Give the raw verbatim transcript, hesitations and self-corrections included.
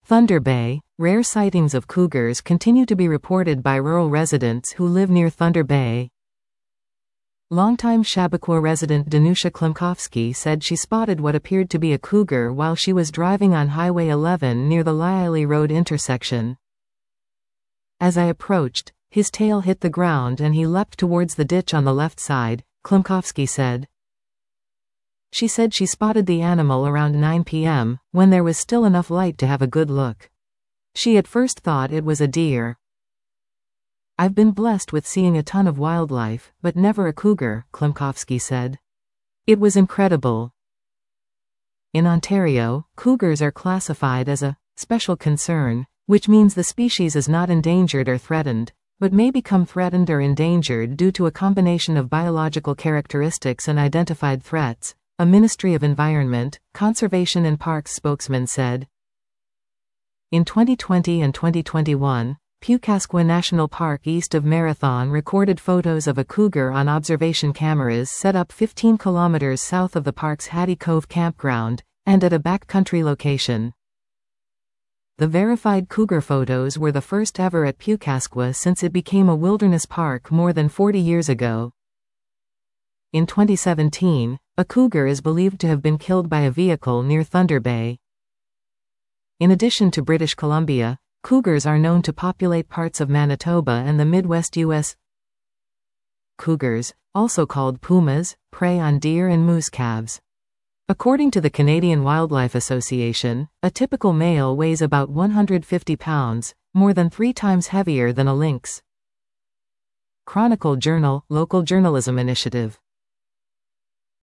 Thunder Bay. Rare sightings of cougars continue to be reported by rural residents who live near Thunder Bay. Longtime Chappaqua resident Danusha Klimkovsky said she spotted what appeared to be a cougar while she was driving on Highway eleven near the Lyally Road intersection. As I approached, his tail hit the ground and he leapt towards the ditch on the left side, Klimkovsky said. She said she spotted the animal around nine p m, when there was still enough light to have a good look. She at first thought it was a deer. "I've been blessed with seeing a ton of wildlife, but never a cougar," Klimkovsky said. "It was incredible." In Ontario, cougars are classified as a special concern, which means the species is not endangered or threatened, but may become threatened or endangered due to a combination of biological characteristics and identified threats, a Ministry of Environment, Conservation and Parks spokesman said. In twenty twenty and twenty twenty-one, Pewkaskwa National Park east of Marathon recorded photos of a cougar on observation cameras set up fifteen kilometers south of the park's Hattie Cove campground, and at a backcountry location. The verified cougar photos were the first ever at Pewkaskwa since it became a wilderness park more than forty years ago. In twenty seventeen, a cougar is believed to have been killed by a vehicle near Thunder Bay. In addition to British Columbia, cougars are known to populate parts of Manitoba and the Midwest U S Cougars, also called pumas, prey on deer and moose calves. According to the Canadian Wildlife Association, a typical male weighs about one hundred fifty pounds, more than three times heavier than a lynx. Chronicle Journal, local journalism initiative.